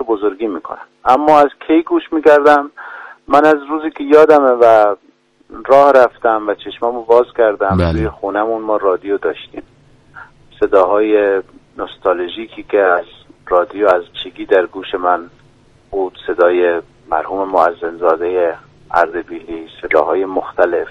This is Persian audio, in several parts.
بزرگی میکنن. اما از کی گوش میکردم؟ من از روزی که یادمه و راه رفتم و چشمامو باز کردم، توی خونمون ما رادیو داشتیم. صداهای نوستالژیکی که از رادیو از چیگی در گوش من بود، صدای مرحوم معزنزاده اردبیلی، صداهای مختلف،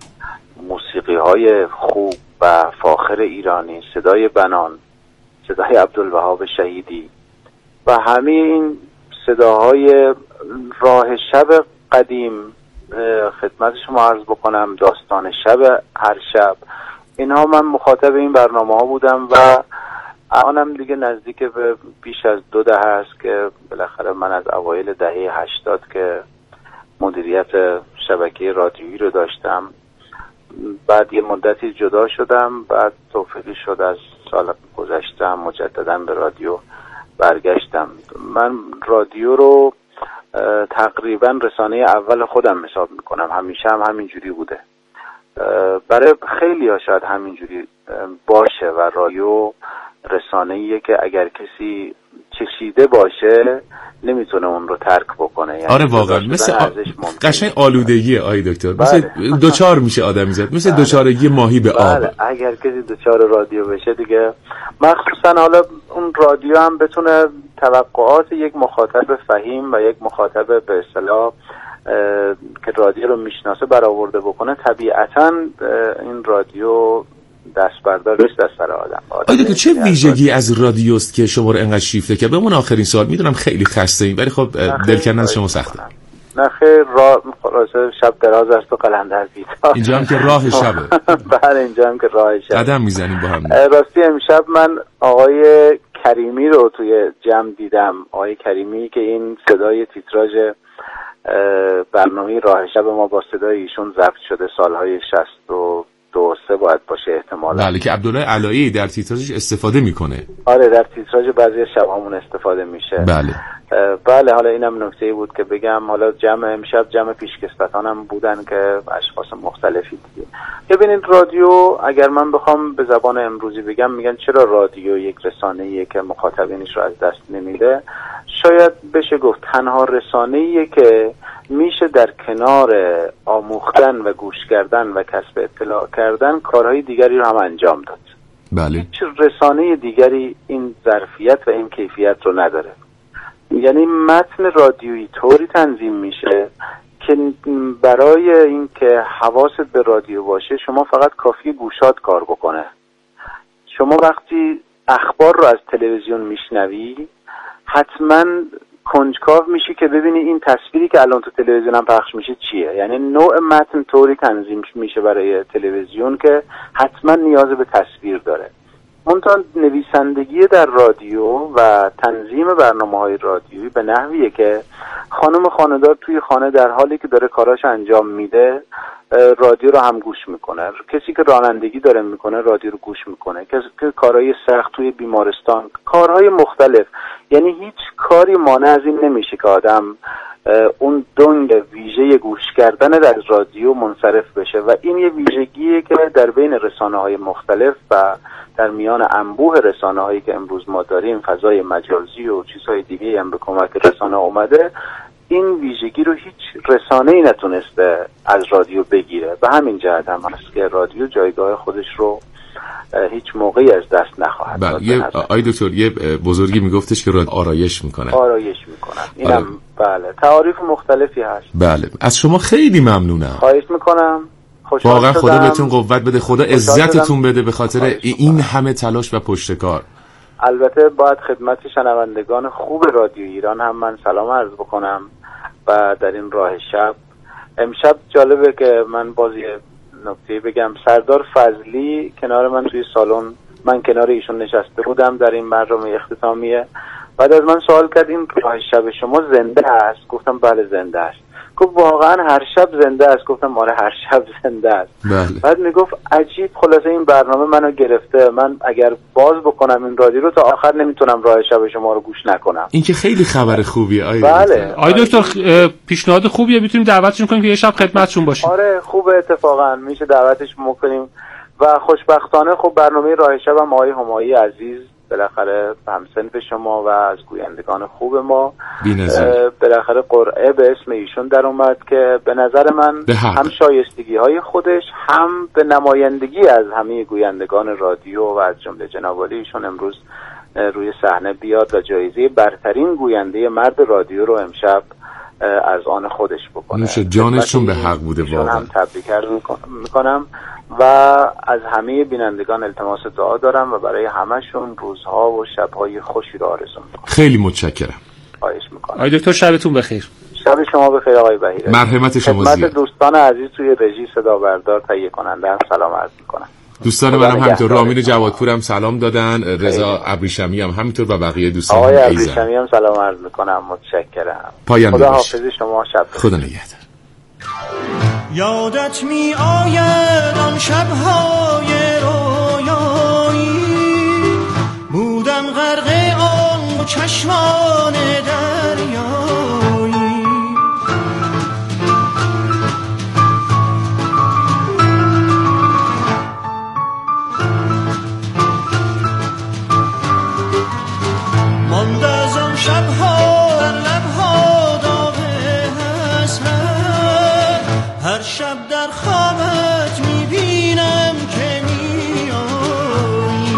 موسیقی‌های خوب و فاخر ایرانی، صدای بنان، صدای عبدالوهاب شهیدی و همه این صداهای راه شب قدیم. خدمت شما عرض بکنم داستان شب هر شب، اینها من مخاطب این برنامه ها بودم و آنم دیگه نزدیک به بیش از 2 دهه است که بالاخره من از اوایل دهه 80 که مدیریت شبکه رادیویی رو داشتم، بعد یه مدتی جدا شدم، بعد توفیقی شد از سال گذشته مجددا به رادیو برگشتم. من رادیو رو تقریبا رسانه اول خودم حساب میکنم، همیشه هم همینجوری بوده. برای خیلی ها شاید همینجوری باشه و رادیو رسانه‌ایه که اگر کسی چشیده باشه نمیتونه اون رو ترک بکنه. یعنی آره واقعا مثل قشنگ آلودگیه آی دکتر، مثل دوچار میشه آدمی زد، مثل دوچارگی ماهی به آب. اگر کسی دوچار رادیو بشه دیگه، مخصوصا حالا اون رادیو هم بتونه توقعات یک مخاطب فهیم و یک مخاطب به اصطلاح که رادیو رو میشناسه برآورده بکنه، طبیعتاً این رادیو دست بردار نیست از سر آدم. آیا که چه ویژگی از رادیوست که شما رو انقدر شیفته که بمون؟ آخرین سوال، میدونم خیلی خسته ایم ولی خب دل کندن شما سخته. نه خیر، خلاصه شب دراز است و قلندر بیدار. اینجا هم که راه شبه. بله اینجا هم که راه شب. قدم میزنیم با هم. راستی امشب من آقای کریمی رو توی جمع دیدم. آقای کریمی که این صدای تیتراژ برنامه راه شب ما با صدای ایشون ضبط شده سالهای 62-63 باید باشه احتمالاً. بله که عبدالله علایی در تیتراژش استفاده میکنه. آره در تیتراژ بعضی شبامون استفاده میشه. بله. بله حالا اینم نکته‌ای بود که بگم. حالا امشب جمع پیشکسوتانم بودن که اشخاص مختلفی دیگه. ببینید رادیو اگر من بخوام به زبان امروزی بگم، میگن چرا رادیو یک رسانه‌ایه که مخاطبینش رو از دست نمیده. شاید بشه گفت تنها رسانه‌ایه که میشه در کنار آموختن و گوش کردن و کسب اطلاع کردن کارهای دیگری رو هم انجام داد. بله. هیچ رسانه دیگری این ظرفیت و این کیفیت رو نداره. یعنی متن رادیویی طوری تنظیم میشه که برای اینکه حواست به رادیو باشه شما فقط کافی گوشات کار بکنه. شما وقتی اخبار رو از تلویزیون میشنوی حتما کنجکاو میشی که ببینی این تصویری که الان تو تلویزیون هم پخش میشه چیه. یعنی نوع متن طوری تنظیم میشه برای تلویزیون که حتما نیاز به تصویر داره. منتها نویسندگی در رادیو و تنظیم برنامه‌های رادیویی به نحویه که خانم خانه‌دار توی خانه در حالی که داره کاراش انجام میده رادیو رو هم گوش میکنه. کسی که رانندگی داره میکنه رادیو رو گوش میکنه. کسی که کارهای سخت توی بیمارستان، کارهای مختلف. یعنی هیچ کاری مانع از این نمیشه که آدم اون دنگ ویژه گوش کردن در رادیو منصرف بشه و این یه ویژگیه که در بین رسانه‌های مختلف و در میان انبوه رسانه‌هایی که امروز ما داریم، فضای مجازی و چیزهای دیگه هم به کمک رسانه اومده، این ویژگی رو هیچ رسانه‌ای نتونسته از رادیو بگیره. به همین جهت هم هست که رادیو جایگاه خودش رو هیچ موقعی از دست نخواهد داد. آی دکتر یه بزرگی میگفتش که رادیو آرایش میکنه. اینم بله تعاریف مختلفی هست. بله از شما خیلی ممنونم. خواهش میکنم. واقعا خدا بهتون قوت بده، خدا عزتتون بده به خاطر این همه تلاش و پشتکار. البته باید خدمت شنوندگان خوب رادیو ایران هم من سلام عرض بکنم و در این راه شب امشب جالبه که من باز یه نکته بگم. سردار فضلی کنار من توی سالن، من کنار ایشون نشسته بودم در این برنامه اختتامیه. بعد از من سوال کرد این راه شب شما زنده است؟ گفتم بله زنده است. گفت واقعا هر شب زنده است؟ گفتم آره هر شب زنده است. بله. بعد میگفت عجیب، خلاصه این برنامه منو گرفته، من اگر باز بکنم این رادیو رو تا آخر نمیتونم راه شب شما رو گوش نکنم. این که خیلی خبر خوبیه. بله. آی دکتر پیشنهاد خوبیه، میتونیم دعوتشون کنیم که یه شب خدمتشون باشیم. آره خوبه، اتفاقا میشه دعوتش بکنیم و خوشبختانه خب برنامه راه شب هم آقای همایی عزیز بالاخره همسنف شما و از گویندگان خوب ما. بی‌نظیر. بالاخره قرعه به اسم ایشون در اومد که به نظر من هم شایستگی های خودش هم به نمایندگی از همه گویندگان رادیو و از جمله جناب عالی ایشون امروز روی صحنه بیاد و جایزه برترین گوینده مرد رادیو رو امشب از آن خودش بکنه. نوش جانشون به حق بوده واقعا. هم تبریک عرض میکنم و از همه بینندگان التماس دعا دارم و برای همشون روزها و شبهای خوشی رو آرزو میکنم. خیلی متشکرم. خواهش میکنم. آقای دکتر شبتون بخیر. شب شما بخیر آقای بهیرایی. مرحمت شما زیاد. خدمت دوستان عزیز توی رژی صدا بردار تهیه کننده هم سلام عرض میکنم. دوستان منم همینطور، رامین جوادپورم سلام دادن، رضا ابریشمی هم همینطور و بقیه دوستان. آقای ابریشمی هم سلام عرض میکنم. متشکرم. خدا حافظ شما. شب خدا نگهدار. یادت می آید آن شب‌های رویایی، بودم غرق آن چشمان دریایی. ماند از آن شب‌ها در لب‌ها داغ حسرت، هر شب در خوابت می‌بینم که میایی.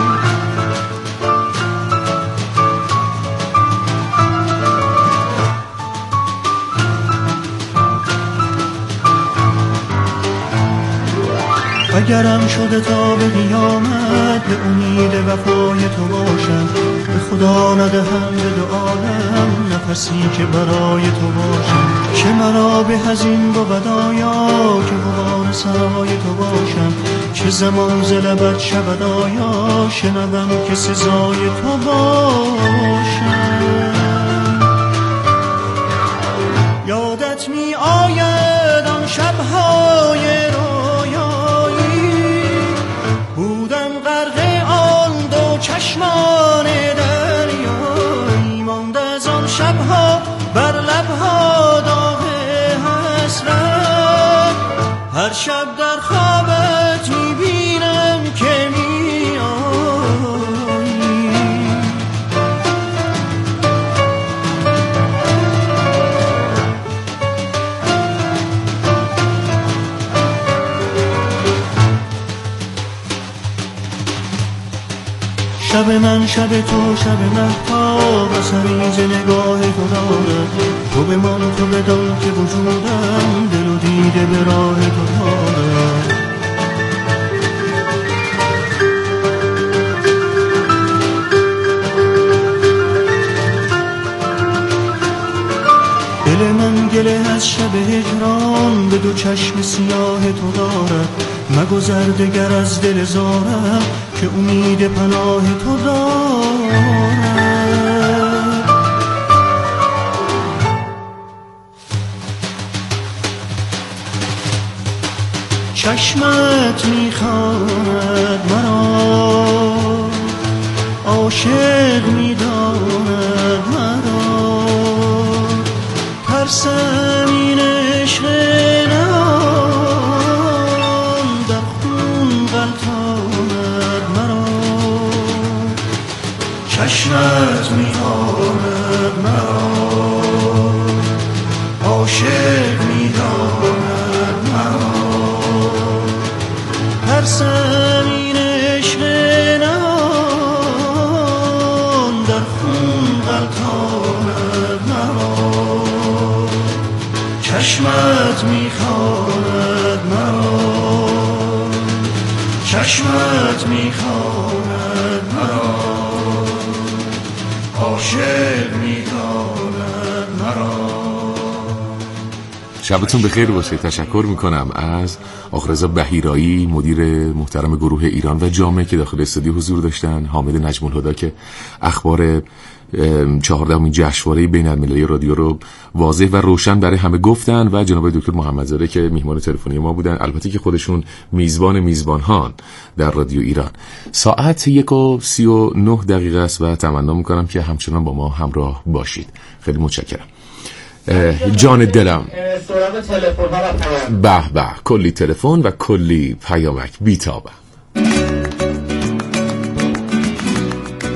اگرم شده تا به قیامت به امید وفای تو باشم، به خدا ندهم به دو عالم نفسی که برای تو باشم. چه مرا به هزین بود آیا که غبار سرای تو باشم، چه زمان ز لبت شود آیا شنوم که سزای تو باشم. یادت می آید آن شب‌های چشمان دریایی، مانده از آن شب‌ها بر لب‌ها داغ حسرت، هر شب در خوابت می‌بینم که میایی. شب من شب تو شب مهتاب و سریز نگاه تو دارد، تو بمان تو بدان که وجودم دل و دیده به راه تو دارد. دل من گله از شب هجران به دو چشم سیاه تو دارد، مگذر دگر از دل زارم که امید پناه تو دارد. چشمت میخواند مرا، عاشق میداند مرا، ترسم این عشق چشمت می‌خواند مرا، عاشق می‌داند مرا، ترسم این عشق نهان در خون غلطاند مرا. چشمت می‌خواند مرا، چشمت می‌خواند مرا، عاشق می‌داند مرا. شبتون بخیر باشه. تشکر میکنم از آقا رضا بهیرایی مدیر محترم گروه ایران و جامعه که داخل استودیو حضور داشتن، حامد نجم الهدی که اخبار 14مین جشنواره بین‌المللی رادیو رو واضح و روشن برای همه گفتن و جناب دکتر محمدزاده که میهمان تلفنی ما بودن، البته که خودشون میزبانان در رادیو ایران. ساعت 1:39 است و تمنا میکنم که همچنان با ما همراه باشید. خیلی متشکرم. جان دلم به کلی تلفن و کلی پیامک بی‌تابه.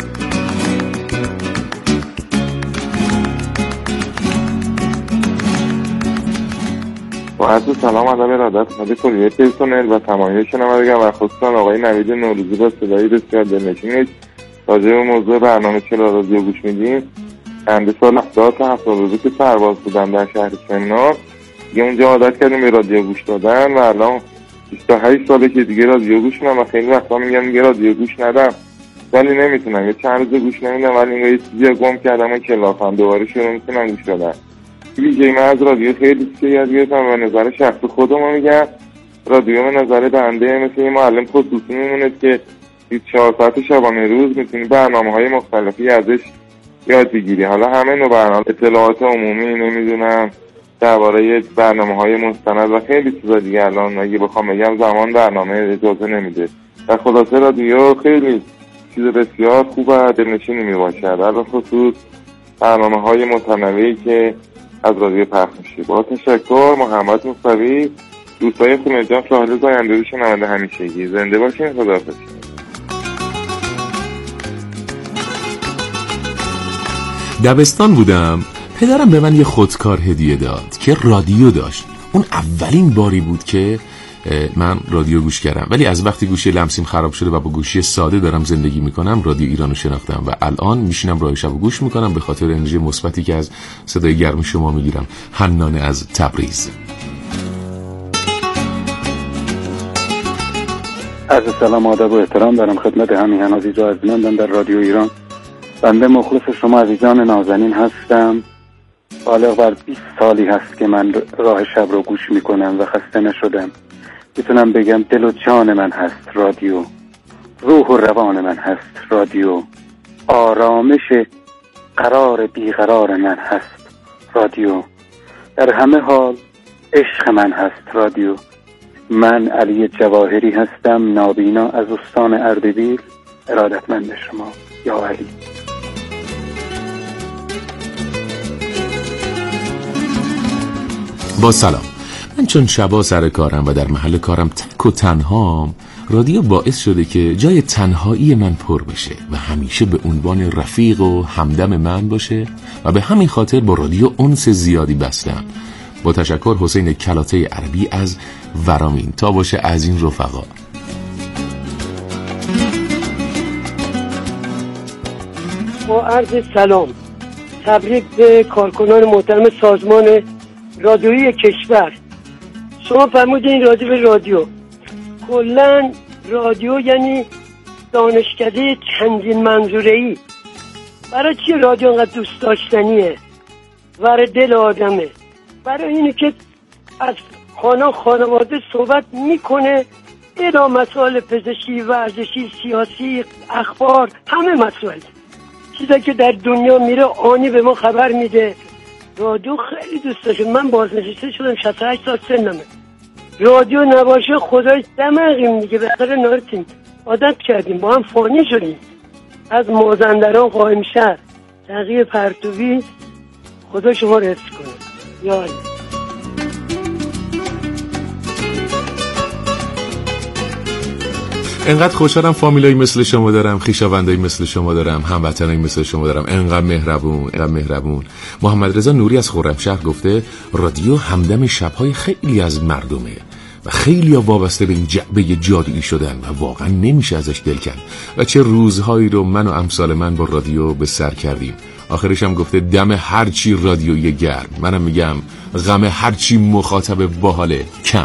با عرض سلام ادب ارادت خدمت کلیه پرسنل و تمامی شنوندگان و خصوصا آقای نوید نوروزی با صدای بسیار دلنشین راجع به موضوع برنامه چرا رادیو گوش میدیم. چند سال 70 تا 72 که سرباز بودم در شهر سمنان، دیگه اونجا عادت کردیم به رادیو گوش دادن و الان 28 ساله که دیگه رادیو گوش میدم و خیلی وقتا میگم رادیو گوش ندم ولی نمیتونم، یه چند روز گوش نمیدم ولی انگار یه چیزی گم کردم و کلافم دوباره شروع میکنم گوش دادن. ویژه من از رادیو خیلی چیزی یاد گرفتم و نظر شخصی خودم میگم رادیو به نظر بنده مثل یه معلم خصوصی میمونه که 24 ساعت شبانه روز میتونی برنامه‌های مختلفی ازش یاد بگیری. حالا همه نوع برنامه، اطلاعات عمومی، نمیدونم درباره برنامه‌های مستند و خیلی چیزا دیگه الان اگه بخوام بگم زمان برنامه اجازه نمیده. در خلاصه رادیو خیلی چیز بسیار خوب و دلنشینی میباشد، در خصوص برنامه‌های متنوعی که از رادیو پخش میشه. با تشکر. محمد مصطفی، دوستای خونه جان، شاهد زاینده شنونده همیشگی. زنده باشین. خداحافظ. دبستان بودم، پدرم به من یه خودکار هدیه داد که رادیو داشت. اون اولین باری بود که من رادیو گوش کردم، ولی از وقتی گوشی لمسیم خراب شده و با گوشی ساده دارم زندگی میکنم رادیو ایرانو شناختم و الان میشینم راه شب گوش میکنم به خاطر انرژی مثبتی که از صدای گرم شما میگیرم. حنان از تبریز. عرض سلام و ادب و احترام دارم خدمت همین عزیز و ارجمندان در رادیو ایران. بنده مخلص شما عزیزان نازنین هستم. بالغ بر 20 سالی هست که من راه شب رو گوش میکنم و خسته نشدم. میتونم بگم دل و جان من هست رادیو، روح و روان من هست رادیو، آرامش قرار بیقرار من هست رادیو، در همه حال عشق من هست رادیو. من علی جواهری هستم، نابینا از استان اردبیل. ارادتمند شما یا علی. با سلام. من چون شبا سر کارم و در محل کارم تک و تنهام، رادیو باعث شده که جای تنهایی من پر بشه و همیشه به عنوان رفیق و همدم من باشه و به همین خاطر با رادیو انس زیادی بستم. با تشکر. حسین کلاته عربی از ورامین. تا باشه از این رفقا. با عرض سلام، تبریک به کارکنان محترم سازمان رادیویی کشور. شما فرمودین راجع به رادیو. کلاً رادیو یعنی دانشکده چندین منظوره‌ای. برای چی رادیو انقدر دوست داشتنیه؟ برای دل آدمه. برای اینه که از خانواده صحبت میکنه، الی مسائل پزشکی، ورزشی، سیاسی، اخبار، همه مسائل. چیزایی که در دنیا میره آنی به ما خبر میده. رادیو خیلی دوست داشتم. من بازنشسته شدم، 68 سال سنمه. رادیو نباشه خدای دماغیم دیگه. به خاطر نارتیم عادت کردیم، با هم فانی شدیم. از مازندران، قائمشهر، تقیه پرتوی، خدا شما رو حفظ کنه یا علی. انقدر خوشحالم فامیلایی مثل شما دارم، خویشاوندایی مثل شما دارم، هموطنایی مثل شما دارم. انقدر مهربون. محمد رضا نوری از خرمشهر گفته رادیو همدم شب‌های خیلی از مردمه و خیلی ها وابسته به این جعبه جادویی شدن و واقعا نمیشه ازش دل کند و چه روزهایی رو من و امثال من با رادیو به سر کردیم. آخرش هم گفته دم هرچی رادیویی گرم. منم میگم غم هرچی مخاطب باحاله کم.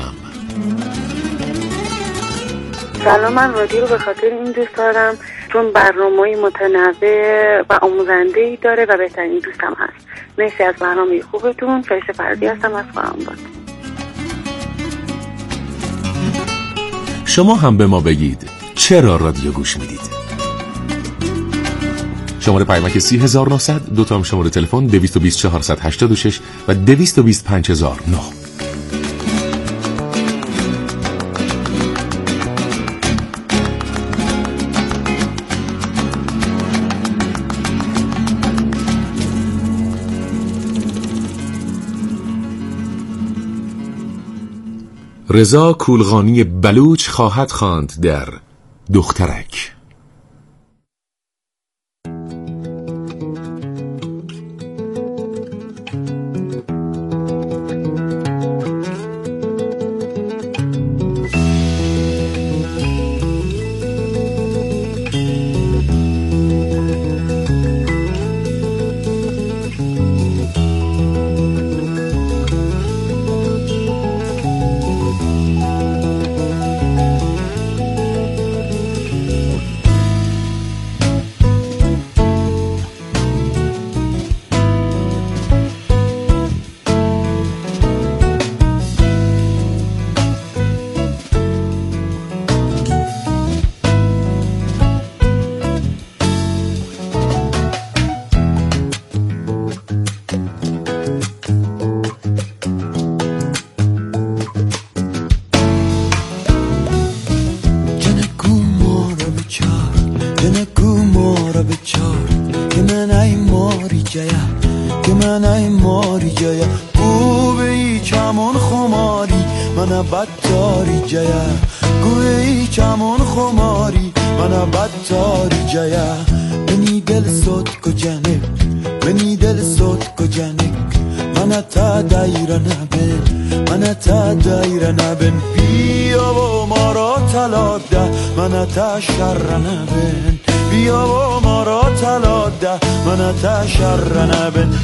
سلام، من رادیو رو به خاطر این دوست دارم چون برنامه‌های متنوع و آموزنده‌ای داره و بهترین دوستم هست. مرسی از برنامه خوبتون. فریس فردی هستم از فرامباد. شما هم به ما بگید چرا رادیو گوش میدید؟ شماره پیامک 30900، دو تا شماره تلفن 220 486 و 220 5009. رضا کولغانی بلوچ خواهد خواند در دخترک. جایا که من ای ماری جایا گوه ای چمون خماری من بدتاری جایا گوه ای چمون خماری من بدتاری جایا منی دل سوت کجانه منی دل سوت کجانه من تا دایره نبین من تا دایره نبین بیا و ما را طلا ده من تا شر نبین بیا و ما را طلا ده من تا شر نبین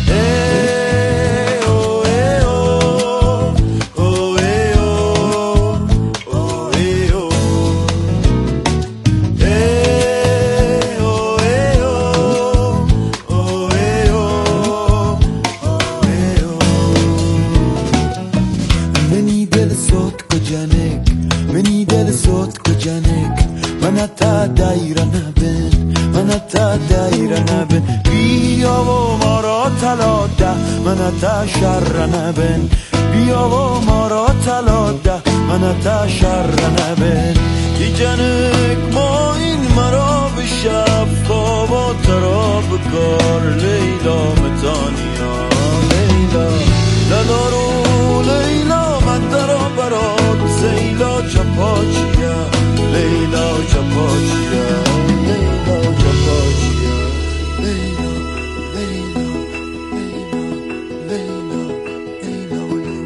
من تا دایره نبین من تا دایره نبین بیا و ما را طلا ده من تا شر نبین بیا و ما را طلا ده من تا شر نبین کی جنک ما این مرا به شفا و ترا بکار لیلا متانیا لیلا لدارو لیلا من درا برات زیلا چپاچیا لیلا چپاچیا لیلا چپاچیا لیلا لیلا لیلا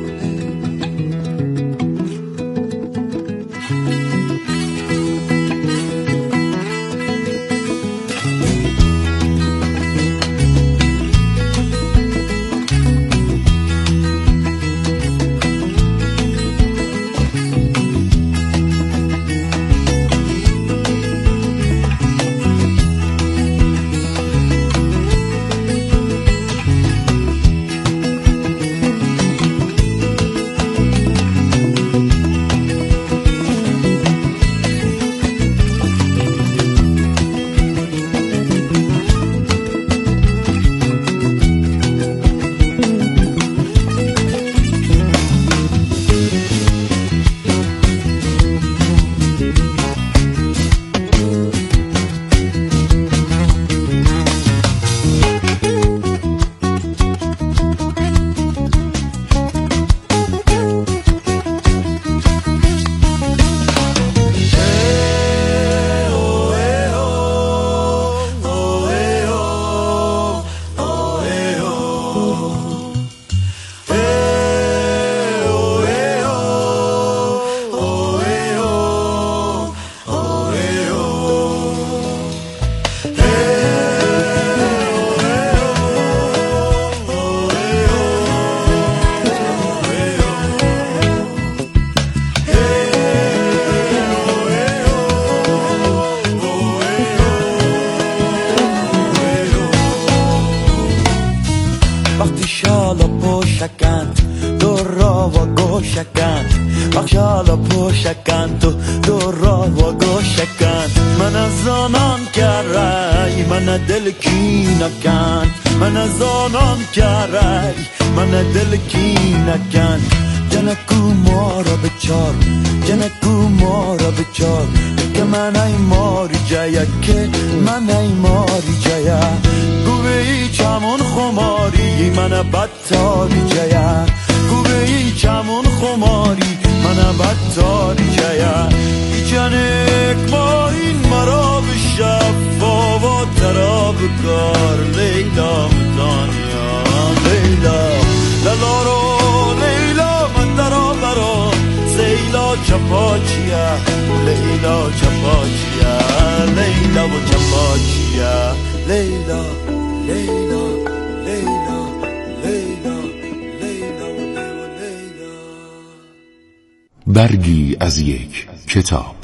برگی از یک کتاب.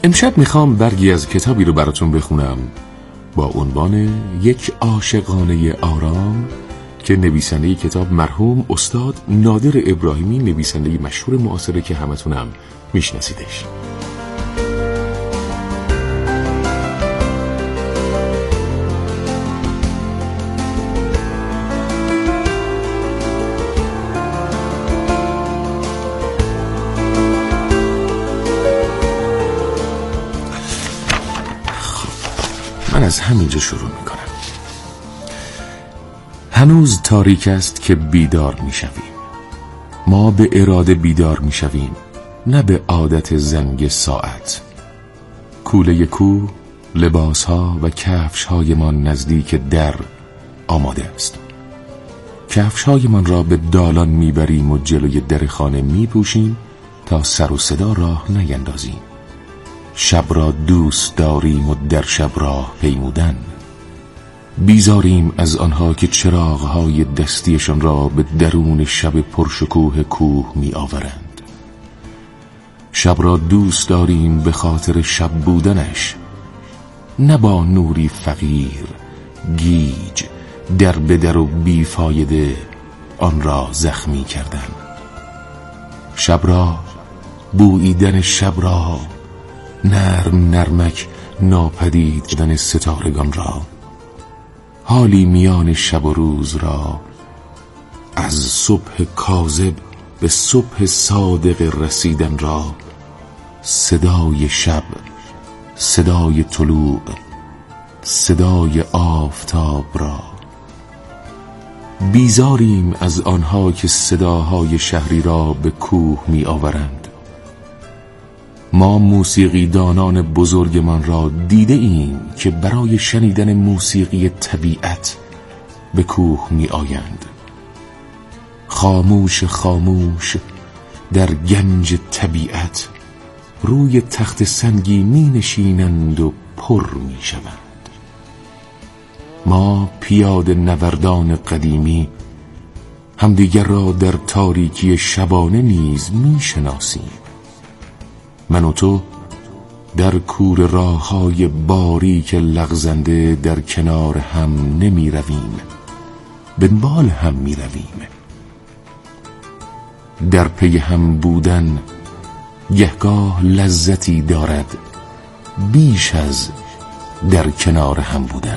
امشب میخوام برگی از کتابی رو براتون بخونم با عنوان یک عاشقانه آرام که نویسنده کتاب مرحوم استاد نادر ابراهیمی، نویسنده مشهور معاصره که همتونم میشناسیدش. من از همینجا شروع میکنم. هنوز تاریک است که بیدار میشویم. ما به اراده بیدار میشویم، نه به عادت زنگ ساعت. کوله کوه، لباسها و کفشهایمان نزدیک در آماده است. کفشهایمان را به دالان میبریم و جلوی در خانه میپوشیم تا سر و صدا راه نیندازیم. شب را دوست داریم و در شب راه پیمودن. بیزاریم از آنها که چراغهای دستیشان را به درون شب پرشکوه کوه می آورند. شب را دوست داریم به خاطر شب بودنش، نه با نوری فقیر، گیج، در به در و بیفایده آن را زخمی کردن. شب را، بوییدن شب را، نرم نرمک ناپدید شدن ستارگان را، حالی میان شب و روز را، از صبح کاذب به صبح صادق رسیدن را، صدای شب، صدای طلوع، صدای آفتاب را. بیزاریم از آنها که صداهای شهری را به کوه می آورند. ما موسیقی دانان بزرگمان را دیده ایم که برای شنیدن موسیقی طبیعت به کوه می آیند. خاموش خاموش در گنج طبیعت روی تخت سنگی می نشینند و پر می شوند. ما پیاده نوردان قدیمی همدیگر را در تاریکی شبانه نیز می شناسیم. من و تو در کور راه‌های باریک لغزنده در کنار هم نمی رویم، دنبال هم می رویم. در پی هم بودن گهگاه لذتی دارد بیش از در کنار هم بودن.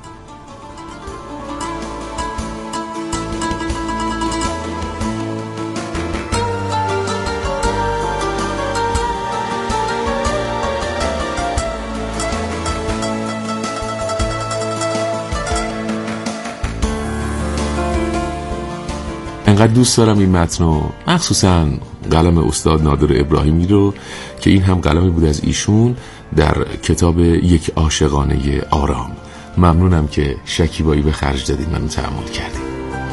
انقدر دوست دارم این متن و مخصوصا قلم استاد نادر ابراهیمی رو که این هم قلمی بود از ایشون در کتاب یک عاشقانه آرام. ممنونم که شکیبایی به خرج دادید، منو تحمل کردید.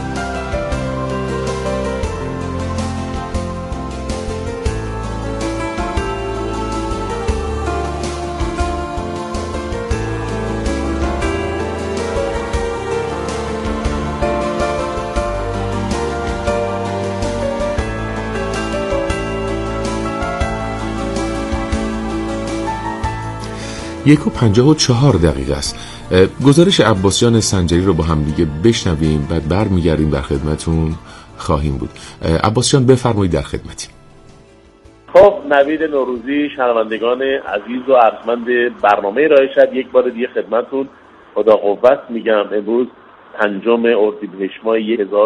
یک و 54 دقیقه است. گزارش عباس جان سنجری رو با هم دیگه بشنویم، بعد برمیگردیم در خدمتون خواهیم بود. عباس جان بفرمایید، در خدمتیم. خب نوید نوروزی، شنوندگان عزیز و ارجمند برنامه راه شب، یک بار دیگه خدمتون خدا قوت میگم. امروز 5 اردیبهشت ماه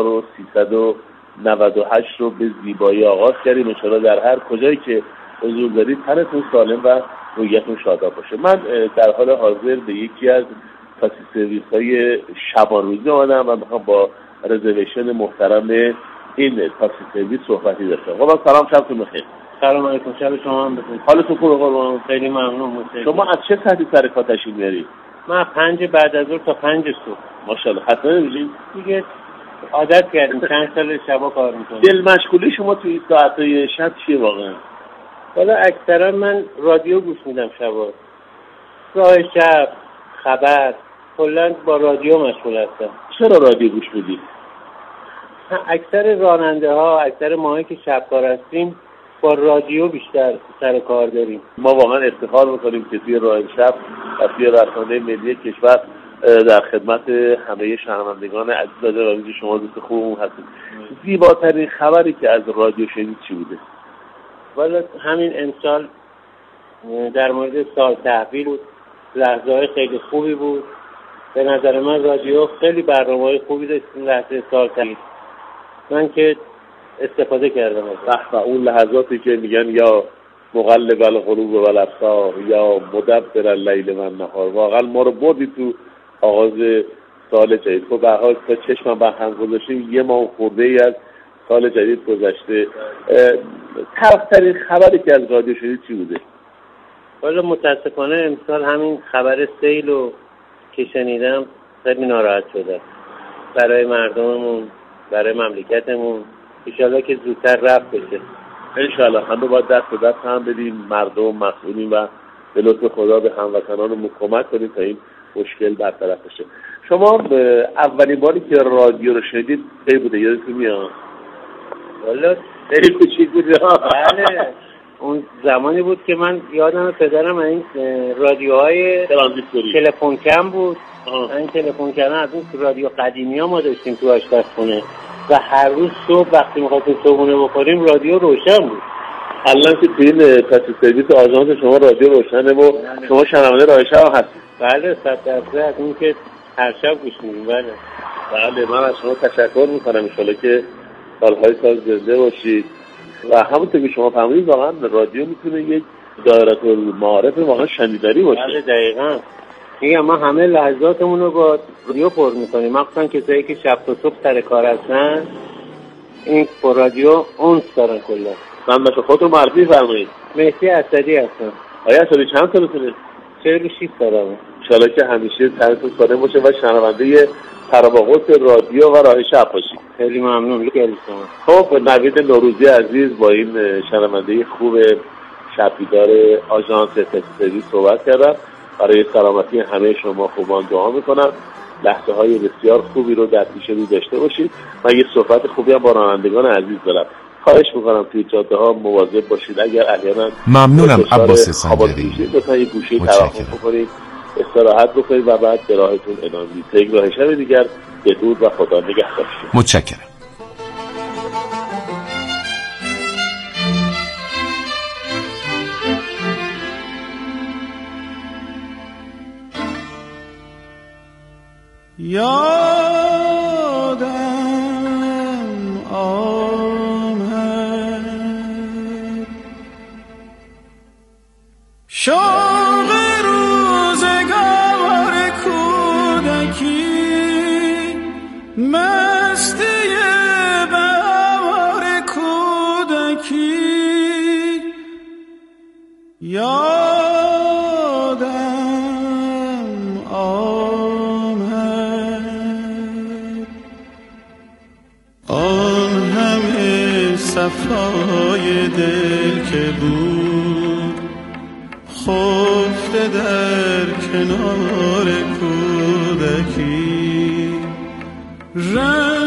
1398 رو به زیبایی آغاز کردیم. ان شاءالله در هر کجایی که حضور دارید تنتون سالم و رویتون شاداب باشه. من در حال حاضر به یکی از تاکسی سرویس های شبانروزی آمدم و میخوام با رزرویشن محترم این تاکسی سرویس صحبتی داشتم. خب سلام، شبتون بخیر. سلام علیکم، شب شما هم بخیر. حالتون خوبه قربان؟ خیلی ممنون. شما از چه ساعتی سر کار تشریف میارید؟ من 5 بعد از ظهر تا 5 صبح. ماشاءالله. خسته نمیشید؟ دیگه عادت کردیم، چند سال شبا کار میکنم. دل مشغولی شما توی این ساعتای شب چیه واقعا؟ حالا اکثرا من رادیو گوش میدم شبا. راه شب، خبر، کلا با رادیو مشغول هستم. چرا رادیو گوش میدی؟ اکثر راننده ها، اکثر ماهایی که شبکار هستیم با رادیو بیشتر سر کار داریم. ما واقعا افتخار میکنیم که توی راه شب و توی رسانه ملی کشور در خدمت همه شنوندگان عزیز رادیو شما دوست خوبمون هستیم. زیباترین خبری که از رادیو شنید چی بوده؟ والا همین امسال در مورد سال تحویل بود، لحظه‌های خیلی خوبی بود. به نظر من رادیو خیلی برنامه‌های خوبی داشت این لحظه سال تحویل. من که استفاده کردم و اون لحظاتی که میگن یا مقلب القلوب والابصار یا مدبر اللیل والنهار، واقعا ما رو بردی تو آغاز سال جدید. خب به هر حال تا چشمم به هم گذاشتیم یه ماه خورده‌ای از سال جدید گذشته. تلخ‌ترین خبری که از رادیو شنید چی بوده؟ والا متاسفانه امسال همین خبر سیل رو که شنیدم خیلی ناراحت شده برای مردممون، برای مملکتمون. انشالله که زودتر رفت بشه. انشالله همه باید دست به دست هم بدیم، مردم، مسئولین و به لطف خدا به هموطنانمون کمک کنیم تا این مشکل برطرف بشه. شما اولین باری که رادیو رو شنیدید کی بوده؟ یادتون میاد؟ والا خیلی کوچیک بود. بله اون زمانی بود که من یادم پدرم این رادیوهای تلفن کم بود. این تلفن کم از اون رادیو قدیمی ها ما داشتیم تو آشپزخونه و هر روز صبح وقتی می‌خواستیم صبحونه بخوریم رادیو روشن بود. الان که توی این پس سرویس آژانس شما رادیو روشنه و شما شنونده راه شب هستید؟ بله 100% اون که هر شب گوش میدیم. بله من از شما تشکر میکنم. انشالله که سالهای سال زنده باشید و همونطور که شما فهمیدید واقعا رادیو میتونه یک دایره المعارف واقعا شنیداری باشه. بله دقیقاً. میگم ما همه لحظاتمون رو با رادیو پر میکنیم، مخصوصا کسایی که شب تا صبح سر کار هستن این با رادیو اونس دارن کلا. من مثل خودتون معرفی فرمایید. مهدی اسدی هستم. آیا اسدی چند سالتونه؟ 46 سالمه. انشالله که همیشه سرتون سالم باشه و شنونده تراباقوس رادیو و راه شب باشید. خیلی ممنون. خیلی خب نوید نوروزی عزیز با این شنونده خوب شبیدار آژانس تلویزیونی صحبت کردم. برای سلامتی همه شما خوبان دعا میکنم. لحظه های بسیار خوبی رو در پیش رو داشته باشید. من یه صحبت خوبی هم با رانندگان عزیز دارم. خواهش میکنم توی جاده ها مواظب باشید. اگر احیانا ممنونم عباس سنجری. لطفا یه گوشه توقف بکنید، استراحت بکنید و بعد به راهتون ادامه بدید. تا یک راه شب دیگر بدرود و خدا نگهدار. متشکرم. یادم آمد شوق روزگار کودکی، مستی بهار کودکی. یادم آمد آن همه صفای دل که بود خفته در کنار کودکی.